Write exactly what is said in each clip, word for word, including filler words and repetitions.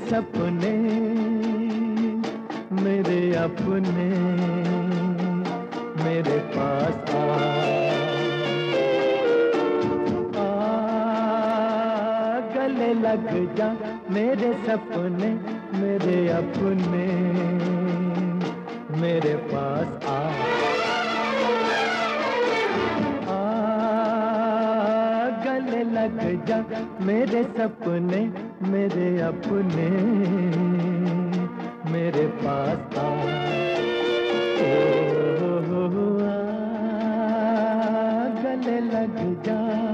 सपने मेरे अपने मेरे पास आ, आ गले लग जा मेरे सपने मेरे अपने मेरे पास आ, आ गले लग जा मेरे सपने मेरे अपने मेरे पास आ, ओ, हो, हो, आ गले लग जा।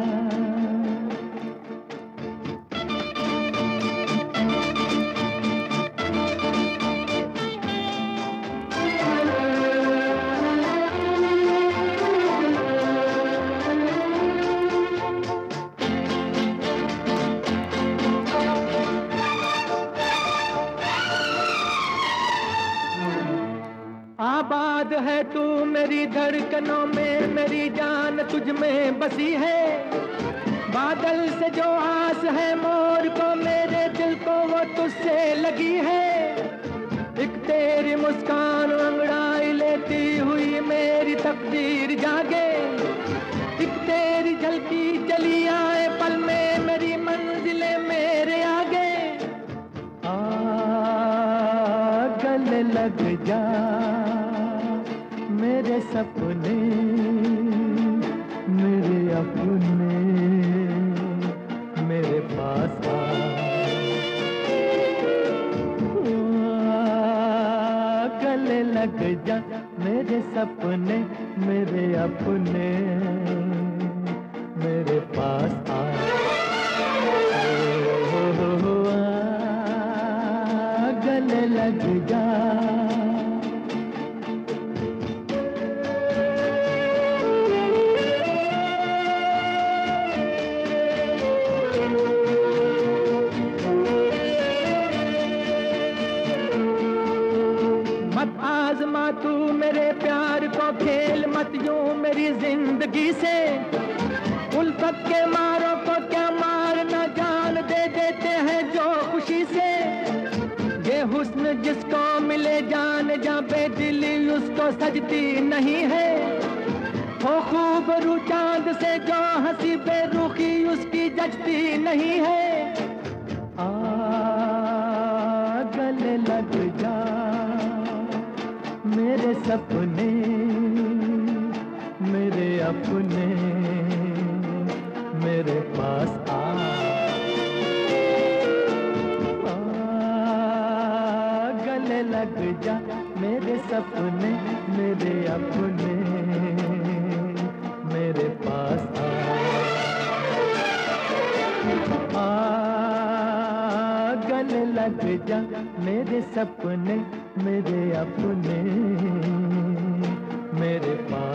आबाद है तू मेरी धड़कनों में, मेरी जान तुझ में बसी है। बादल से जो आस है मोर को, मेरे दिल को वो तुझसे लगी है। एक तेरी मुस्कान अंगड़ाई लेती हुई मेरी तकदीर जागे। एक तेरी झलकी चली आए पल में मेरी मंजिलें मेरे आगे। आ गले लग जा मेरे सपने मेरे अपने मेरे पास आ, गले लग जा मेरे सपने मेरे अपने मेरे पास आ, हो, हो, हो, आ गले लग जा। मत आजमा तू मेरे प्यार को खेल मत यूं मेरी जिंदगी से। उल्फत के मारों को क्या मारना जान दे देते हैं जो खुशी से। ये हुस्न जिसको मिले जान जा बेदिली उसको सजती नहीं है। हो खूब रू चांद से जो हंसी बेरुखी उसकी जचती नहीं है। आ गले लग जा मेरे सपने मेरे अपने मेरे पास आ, आ गले लग जा मेरे सपने मेरे अपने मेरे पास आ, आ गले लग जा मेरे सपने मेरे अपने मेरे पास।